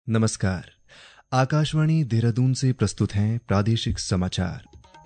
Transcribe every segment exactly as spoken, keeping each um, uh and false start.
नमस्कार। आकाशवाणी देहरादून से प्रस्तुत हैं प्रादेशिक समाचार।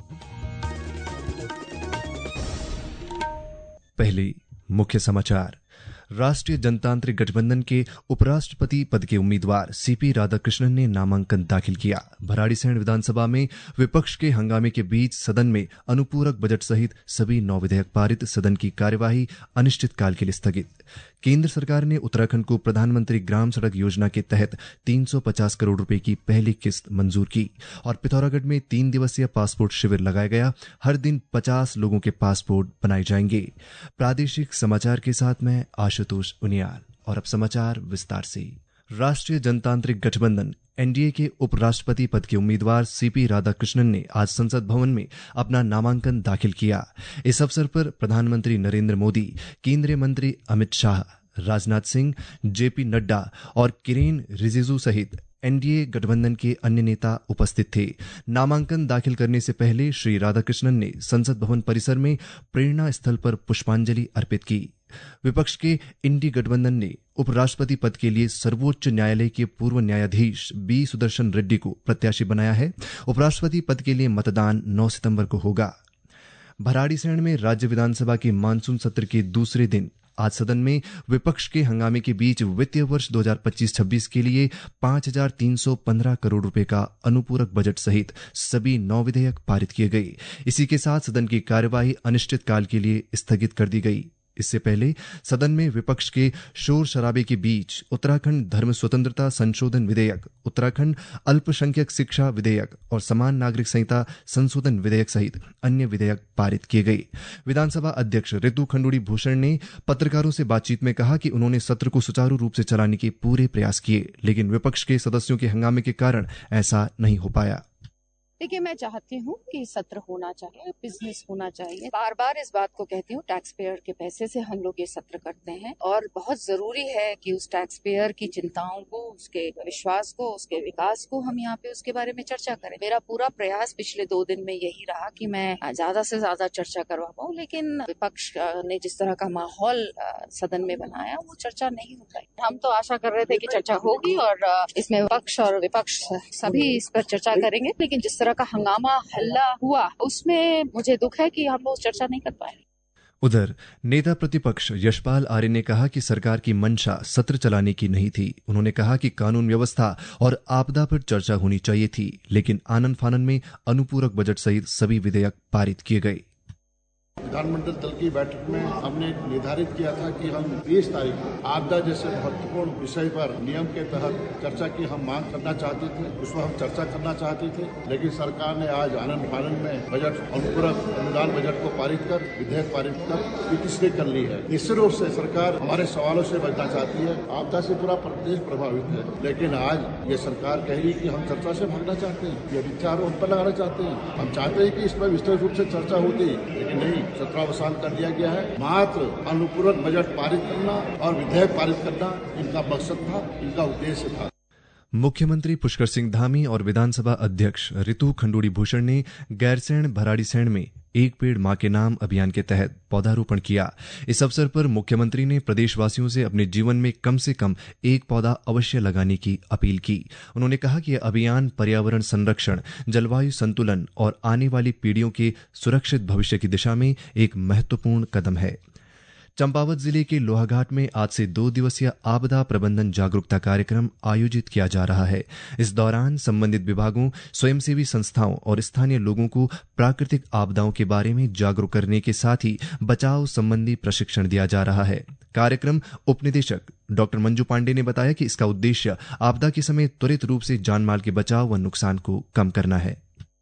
पहले मुख्य समाचार। राष्ट्रीय जनतांत्रिक गठबंधन के उपराष्ट्रपति पद के उम्मीदवार सीपी राधाकृष्णन ने नामांकन दाखिल किया। भराड़ीसैंण विधानसभा में विपक्ष के हंगामे के बीच सदन में अनुपूरक बजट सहित सभी नौ विधेयक पारित। सदन की कार्यवाही अनिश्चितकाल के लिए स्थगित। केंद्र सरकार ने उत्तराखंड को प्रधानमंत्री ग्राम सड़क योजना के तहत तीन सौ पचास करोड़ रुपए की पहली किस्त मंजूर की। और पिथौरागढ़ में तीन दिवसीय पासपोर्ट शिविर लगाया गया। हर दिन पचास लोगों के पासपोर्ट बनाए जाएंगे। प्रादेशिक समाचार के साथ मैं आशुतोष उनियाल। और अब समाचार विस्तार से। राष्ट्रीय जनतांत्रिक गठबंधन एनडीए के उपराष्ट्रपति पद के उम्मीदवार सीपी राधाकृष्णन ने आज संसद भवन में अपना नामांकन दाखिल किया। इस अवसर पर प्रधानमंत्री नरेंद्र मोदी, केंद्रीय मंत्री अमित शाह, राजनाथ सिंह, जेपी नड्डा और किरेन रिजिजू सहित एनडीए गठबंधन के अन्य नेता उपस्थित थे। नामांकन दाखिल करने से पहले श्री राधाकृष्णन ने संसद भवन परिसर में प्रेरणा स्थल पर पुष्पांजलि अर्पित की। विपक्ष के इंडी गठबंधन ने उपराष्ट्रपति पद के लिए सर्वोच्च न्यायालय के पूर्व न्यायाधीश बी सुदर्शन रेड्डी को प्रत्याशी बनाया है। उपराष्ट्रपति पद के लिए मतदान नौ सितंबर को होगा। भराड़ीसैंण में राज्य विधानसभा के मानसून सत्र के दूसरे दिन आज सदन में विपक्ष के हंगामे के बीच वित्तीय वर्ष दो हज़ार पच्चीस छब्बीस के लिए पांच हजार तीन सौ पंद्रह करोड़ रुपए का अनुपूरक बजट सहित सभी नौ विधेयक पारित किए गए। इसी के साथ सदन की कार्यवाही अनिश्चितकाल के लिए स्थगित कर दी गई। इससे पहले सदन में विपक्ष के शोर शराबे के बीच उत्तराखंड धर्म स्वतंत्रता संशोधन विधेयक, उत्तराखंड अल्पसंख्यक शिक्षा विधेयक और समान नागरिक संहिता संशोधन विधेयक सहित अन्य विधेयक पारित किए गए। विधानसभा अध्यक्ष ऋतु खंडूड़ी भूषण ने पत्रकारों से बातचीत में कहा कि उन्होंने सत्र को सुचारू रूप से चलाने के पूरे प्रयास किए, लेकिन विपक्ष के सदस्यों के हंगामे के कारण ऐसा नहीं हो पाया। देखिए, मैं चाहती हूँ कि सत्र होना चाहिए, बिजनेस होना चाहिए। बार बार इस बात को कहती हूँ, टैक्स पेयर के पैसे से हम लोग ये सत्र करते हैं और बहुत जरूरी है कि उस टैक्स पेयर की चिंताओं को, उसके विश्वास को, उसके विकास को हम यहाँ पे उसके बारे में चर्चा करें। मेरा पूरा प्रयास पिछले दो दिन में यही रहा कि मैं ज्यादा से ज्यादा चर्चा करवा पाऊँ, लेकिन विपक्ष ने जिस तरह का माहौल सदन में बनाया वो चर्चा नहीं हो पाई। हम तो आशा कर रहे थे कि चर्चा होगी और इसमें पक्ष और विपक्ष सभी इस पर चर्चा करेंगे, लेकिन जिस तरह का हंगामा हल्ला हुआ उसमें मुझे दुख है कि हम लोग चर्चा नहीं कर पाए। उधर नेता प्रतिपक्ष यशपाल आर्य ने कहा कि सरकार की मंशा सत्र चलाने की नहीं थी। उन्होंने कहा कि कानून व्यवस्था और आपदा पर चर्चा होनी चाहिए थी, लेकिन आनन फानन में अनुपूरक बजट सहित सभी विधेयक पारित किए गए। विधानमंडल दल की बैठक में हमने निर्धारित किया था कि हम बीस तारीख को आपदा जैसे महत्वपूर्ण विषय पर नियम के तहत चर्चा की हम मांग करना चाहते थे, उसमें हम चर्चा करना चाहते थे, लेकिन सरकार ने आज आनंद फानन में बजट अनुपूरक अनुदान बजट को पारित कर विधेयक पारित कर पिटिशन कर ली है। निश्चित रूप से सरकार हमारे सवालों से बचना चाहती है। आपदा से पूरा प्रदेश प्रभावित है, लेकिन आज ये सरकार कह रही कि हम चर्चा से भागना चाहते हैं, ये विचार पर लगाना चाहते हैं। हम चाहते हैं कि इसमें विस्तृत रूप से चर्चा होती, लेकिन नहीं, सत्रावसान कर दिया गया है। मात्र अनुपूरक बजट पारित करना और विधेयक पारित करना इनका मकसद था, इनका उद्देश्य था। मुख्यमंत्री पुष्कर सिंह धामी और विधानसभा अध्यक्ष ऋतु खंडूड़ी भूषण ने गैरसैंण भराड़ीसैंण में एक पेड़ मां के नाम अभियान के तहत पौधारोपण किया। इस अवसर पर मुख्यमंत्री ने प्रदेशवासियों से अपने जीवन में कम से कम एक पौधा अवश्य लगाने की अपील की। उन्होंने कहा कि यह अभियान पर्यावरण संरक्षण, जलवायु संतुलन और आने वाली पीढ़ियों के सुरक्षित भविष्य की दिशा में एक महत्वपूर्ण कदम है। चंपावत जिले के लोहाघाट में आज से दो दिवसीय आपदा प्रबंधन जागरूकता कार्यक्रम आयोजित किया जा रहा है। इस दौरान संबंधित विभागों, स्वयंसेवी संस्थाओं और स्थानीय लोगों को प्राकृतिक आपदाओं के बारे में जागरूक करने के साथ ही बचाव संबंधी प्रशिक्षण दिया जा रहा है। कार्यक्रम उपनिदेशक डॉक्टर मंजू पांडे ने बताया कि इसका उद्देश्य आपदा के समय त्वरित रूप से जानमाल के बचाव व नुकसान को कम करना है।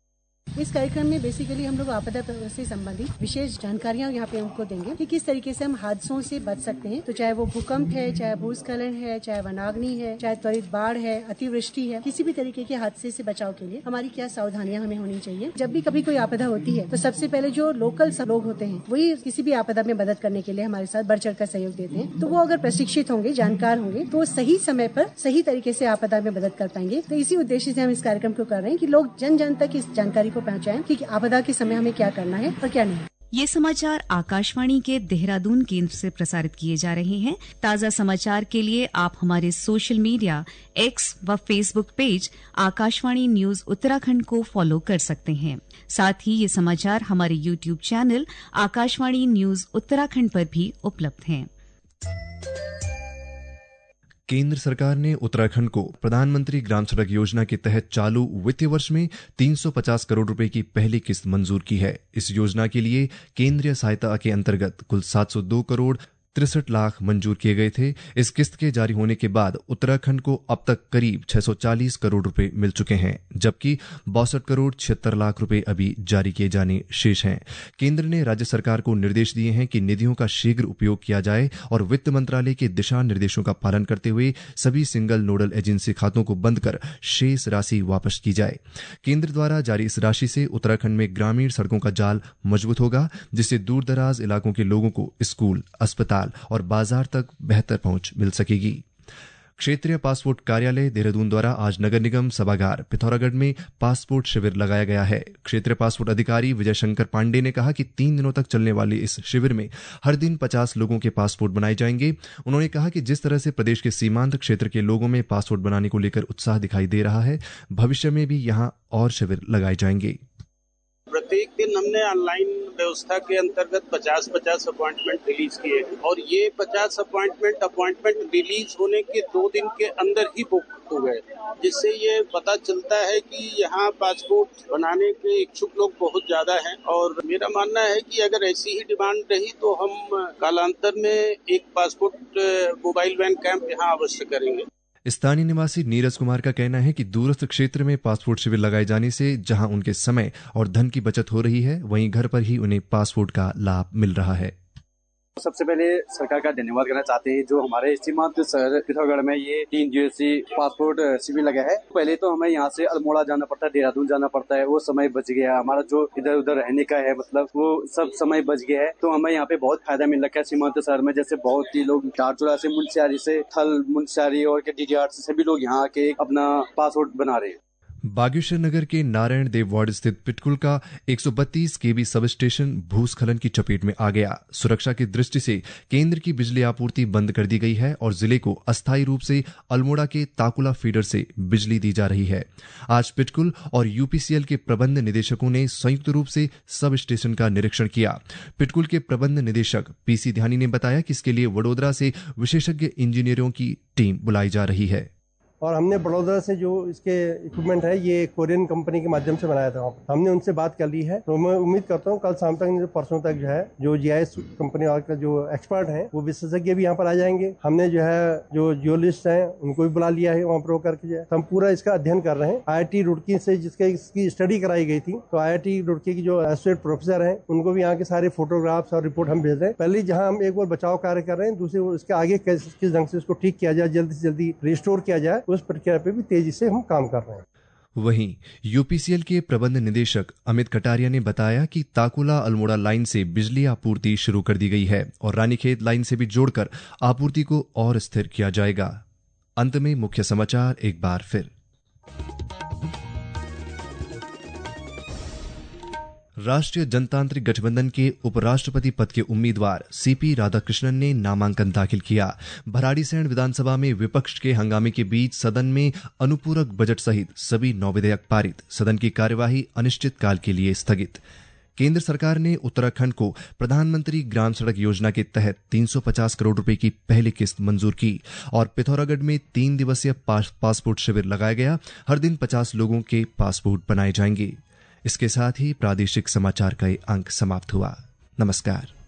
इस कार्यक्रम में बेसिकली हम लोग आपदा से संबंधित विशेष जानकारियां यहाँ पे हमको देंगे कि किस तरीके से हम हादसों से बच सकते हैं। तो चाहे वो भूकंप है, चाहे भूस्खलन है, चाहे वनाग्नि है, चाहे त्वरित बाढ़ है, अतिवृष्टि है, किसी भी तरीके के हादसे से बचाव के लिए हमारी क्या सावधानियां हमें होनी चाहिए। जब भी कभी कोई आपदा होती है तो सबसे पहले जो लोकल सब लोग होते हैं वही किसी भी आपदा में मदद करने के लिए हमारे साथ बढ़ चढ़ कर सहयोग देते हैं। तो वो अगर प्रशिक्षित होंगे, जानकार होंगे, तो सही समय पर सही तरीके से आपदा में मदद कर पाएंगे। तो इसी उद्देश्य से हम इस कार्यक्रम को कर रहे हैं कि लोग जन जन तक इस जानकारी को पहुंचाएं कि आपदा के समय हमें क्या करना है और क्या नहीं। ये समाचार आकाशवाणी के देहरादून केंद्र से प्रसारित किए जा रहे हैं। ताज़ा समाचार के लिए आप हमारे सोशल मीडिया एक्स व Facebook page Akashvani news Uttarakhand को फॉलो कर सकते हैं। साथ ही ये समाचार हमारे YouTube channel Akashvani news Uttarakhand पर भी उपलब्ध हैं। केंद्र सरकार ने उत्तराखंड को प्रधानमंत्री ग्राम सड़क योजना के तहत चालू वित्तीय वर्ष में तीन सौ पचास करोड़ रुपए की पहली किस्त मंजूर की है। इस योजना के लिए केंद्रीय सहायता के अंतर्गत कुल सात सौ दो करोड़ तिरसठ लाख मंजूर किए गए थे। इस किस्त के जारी होने के बाद उत्तराखंड को अब तक करीब छह सौ चालीस करोड़ रुपए मिल चुके हैं, जबकि बासठ करोड़ छिहत्तर लाख रुपए अभी जारी किए जाने शेष हैं। केंद्र ने राज्य सरकार को निर्देश दिए हैं कि निधियों का शीघ्र उपयोग किया जाए और वित्त मंत्रालय के दिशा निर्देशों का पालन करते हुए सभी सिंगल नोडल एजेंसी खातों को बंद कर शेष राशि वापस की जाए। केंद्र द्वारा जारी इस राशि से उत्तराखंड में ग्रामीण सड़कों का जाल मजबूत होगा, जिससे दूर दराज इलाकों के लोगों को स्कूल, अस्पताल और बाजार तक बेहतर पहुंच मिल सकेगी। क्षेत्रीय पासपोर्ट कार्यालय देहरादून द्वारा आज नगर निगम सभागार पिथौरागढ़ में पासपोर्ट शिविर लगाया गया है। क्षेत्रीय पासपोर्ट अधिकारी विजय शंकर पांडे ने कहा कि तीन दिनों तक चलने वाले इस शिविर में हर दिन पचास लोगों के पासपोर्ट बनाए जाएंगे। उन्होंने कहा कि जिस तरह से प्रदेश के सीमांत क्षेत्र के लोगों में पासपोर्ट बनाने को लेकर उत्साह दिखाई दे रहा है, भविष्य में भी यहां और शिविर लगाए जाएंगे। प्रत्येक दिन हमने ऑनलाइन व्यवस्था के अंतर्गत पचास पचास अपॉइंटमेंट रिलीज किए हैं और ये पचास अपॉइंटमेंट अपॉइंटमेंट रिलीज होने के दो दिन के अंदर ही बुक हो गए, जिससे ये पता चलता है कि यहाँ पासपोर्ट बनाने के इच्छुक लोग बहुत ज्यादा हैं। और मेरा मानना है कि अगर ऐसी ही डिमांड रही तो हम कालांतर में एक पासपोर्ट मोबाइल वैन कैंप यहाँ अवश्य करेंगे। स्थानीय निवासी नीरज कुमार का कहना है कि दूरस्थ क्षेत्र में पासपोर्ट शिविर लगाए जाने से जहां उनके समय और धन की बचत हो रही है, वहीं घर पर ही उन्हें पासपोर्ट का लाभ मिल रहा है। सबसे पहले सरकार का धन्यवाद करना चाहते हैं जो हमारे सीमांत शहर पिथौरागढ़ में ये तीन दिवसीय पासपोर्ट शिविर लगा है। पहले तो हमें यहाँ से अल्मोड़ा जाना पड़ता है, देहरादून जाना पड़ता है, वो समय बच गया। हमारा जो इधर उधर रहने का है मतलब वो सब समय बच गया है, तो हमें यहाँ पे बहुत फायदा मिल रहा है। सीमांत शहर में जैसे बहुत ही लोग धारचूला से, मुंशियारी से, थल मुंशियारी और डीडीआर से सभी लोग यहाँ आके अपना पासपोर्ट बना रहे हैं। बागेश्वर नगर के नारायण देव वार्ड स्थित पिटकुल का एक सौ बत्तीस केवी सब स्टेशन भूस्खलन की चपेट में आ गया। सुरक्षा की दृष्टि से केंद्र की बिजली आपूर्ति बंद कर दी गई है और जिले को अस्थायी रूप से अल्मोड़ा के ताकुला फीडर से बिजली दी जा रही है। आज पिटकुल और यूपीसीएल के प्रबंध निदेशकों ने संयुक्त रूप से सब स्टेशन का निरीक्षण किया। पिटकुल के प्रबंध निदेशक पीसी ध्यानी ने बताया कि इसके लिए वडोदरा से विशेषज्ञ इंजीनियरों की टीम बुलाई जा रही है और हमने बड़ौदा से जो इसके इक्विपमेंट है ये कोरियन कंपनी के माध्यम से बनाया था। हमने उनसे बात कर ली है, तो मैं उम्मीद करता हूँ कल शाम तक, परसों तक जो है जो जीआईएस कंपनी और का जो एक्सपर्ट हैं वो विशेषज्ञ भी यहाँ पर आ जाएंगे। हमने जो है जो जियोलिस्ट हैं उनको भी बुला लिया है वहाँ पर करके जो है हम पूरा इसका अध्ययन कर रहे हैं। आईआईटी रुड़की से जिसके इसकी स्टडी कराई गई थी, तो आईआईटी रुड़की की जो एसोसिएट प्रोफेसर है उनको भी यहाँ के सारे फोटोग्राफ्स और रिपोर्ट हम भेज रहे हैं। पहले जहाँ हम एक बार बचाव कार्य कर रहे हैं, दूसरे इसके आगे किस किस ढंग से उसको ठीक किया जाए, जल्दी से जल्दी रिस्टोर किया जाए, उस प्रक्रिया पे भी तेजी से हम काम कर रहे हैं। वहीं यूपीसीएल के प्रबंध निदेशक अमित कटारिया ने बताया कि ताकुला अल्मोड़ा लाइन से बिजली आपूर्ति शुरू कर दी गई है और रानीखेत लाइन से भी जोड़कर आपूर्ति को और स्थिर किया जाएगा। अंत में मुख्य समाचार एक बार फिर। राष्ट्रीय जनतांत्रिक गठबंधन के उपराष्ट्रपति पद के उम्मीदवार सीपी राधाकृष्णन ने नामांकन दाखिल किया। भराड़ीसैंण विधानसभा में विपक्ष के हंगामे के बीच सदन में अनुपूरक बजट सहित सभी नौ विधेयक पारित। सदन की कार्यवाही अनिश्चितकाल के लिए स्थगित। केंद्र सरकार ने उत्तराखंड को प्रधानमंत्री ग्राम सड़क योजना के तहत तीन सौ पचास करोड़ रुपए की पहली किस्त मंजूर की और पिथौरागढ़ में तीन दिवसीय पासपोर्ट शिविर लगाया गया। हर दिन पचास लोगों के पासपोर्ट बनाए जाएंगे। इसके साथ ही प्रादेशिक समाचार का ये अंक समाप्त हुआ। नमस्कार।